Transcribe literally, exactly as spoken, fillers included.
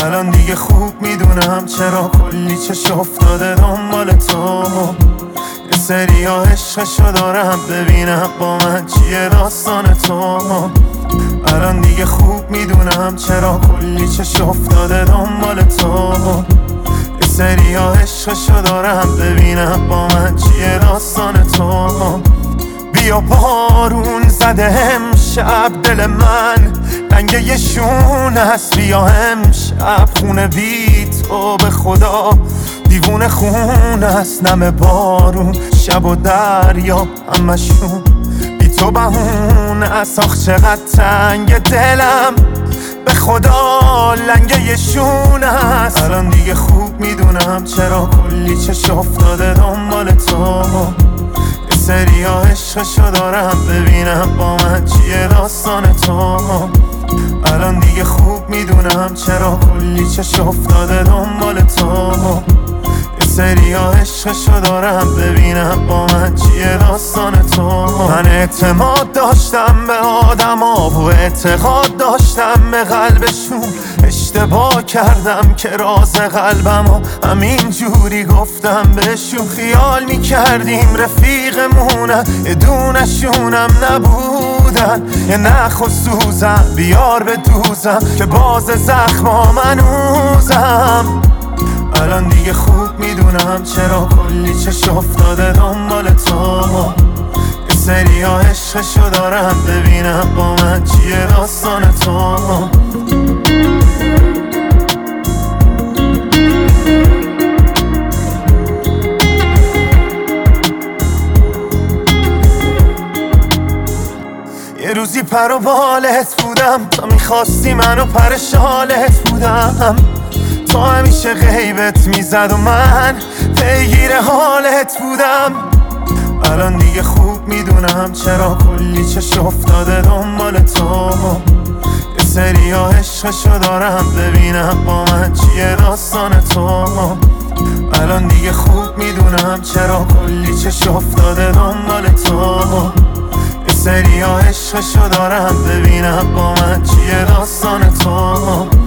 الان دیگه خوب میدونم چرا کلی چش افتاده دنبال تو. یه سری ها عشقشو دارم ببینم با من چیه داستان تو. الان دیگه خوب میدونم چرا کلی چش افتاده دنبال تو. یه سری ها عشقشو دارم ببینم با من چیه داستان تو. بیا بارون زده امشب دل من رنگ یه شون هست. بیا امشب خونه بی تو به خدا دیوونه خون است. نم بارون شب و دریا همشون بی تو بهون است. آخ چقدر تنگ دلم به خدا لنگه یه شون است. الان دیگه خوب میدونم چرا کلی چش افتاده دنبال تو. یه سری ها عشقشو دارم ببینم با من چیه داستان تو. الان دیگه خوب میدونم چرا کلی چش افتاده دنبال تو. یه سری ها عشقشو دارم ببینم با من چیه داستان تو. من اعتماد داشتم به آدم ها و اعتقاد داشتم به قلبشون. اشتباه کردم که راز قلبم ها همین جوری گفتم بهشون. خیال میکردیم رفیقمونن یه دونشونم نبودن. یه نخ و سوزم بیار به دوزم که باز زخما منوزم. الان دیگه خوب میدونم چرا کلی چش افتاده دنبال تو. یه سری ها عشقشو دارم ببینم با من چیه داستان تو. یه روزی پر و بالت بودم تا میخواستی منو پر شالت بودم. تو همیشه غیبت میزد و من پیگیر حالت بودم. الان دیگه خوب میدونم چرا کلی چش افتاده دنبال تو. یه سری ها عشقشو دارم ببینم با من چیه داستان تو. الان دیگه خوب میدونم چرا کلی چش افتاده دنبال تو. یه سری ها عشقشو دارم ببینم با من چیه داستان تو.